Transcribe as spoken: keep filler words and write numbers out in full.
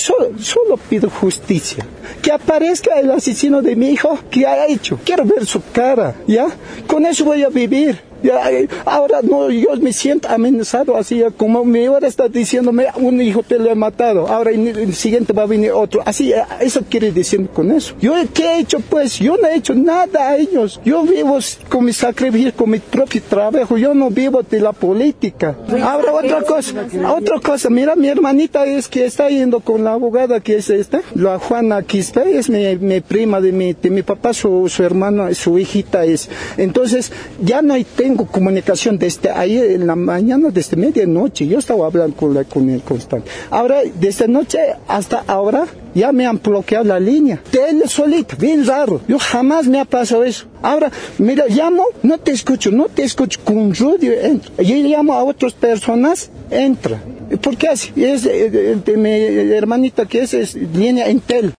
solo, solo pido justicia. Que aparezca el asesino de mi hijo, ¿qué ha hecho? Quiero ver su cara, ¿ya? Con eso voy a vivir. Ya, ahora no, yo me siento amenazado así, como mi hora está diciéndome, un hijo te lo he matado, ahora en el siguiente va a venir otro, así, eso quiere decir con eso. Yo, ¿qué he hecho pues? Yo no he hecho nada a ellos, yo vivo con mi sacrificio, con mi propio trabajo, yo no vivo de la política. Ahora otra cosa, otra cosa, mira, mi hermanita es que está yendo con la abogada que es esta, la Juana Quispe, es mi, mi prima de mi, de mi papá, su, su hermana, su hijita es, entonces ya no hay tengo comunicación desde ahí en la mañana, desde medianoche, yo estaba hablando con, la, con él constante. Ahora, desde noche hasta ahora, ya me han bloqueado la línea. De él solito, bien raro. Yo jamás me ha pasado eso. Ahora, mira, llamo, no te escucho, no te escucho, con ruido entra. Yo llamo a otras personas, entra. ¿Por qué así? Es de, de, de mi hermanita que es, es línea Entel.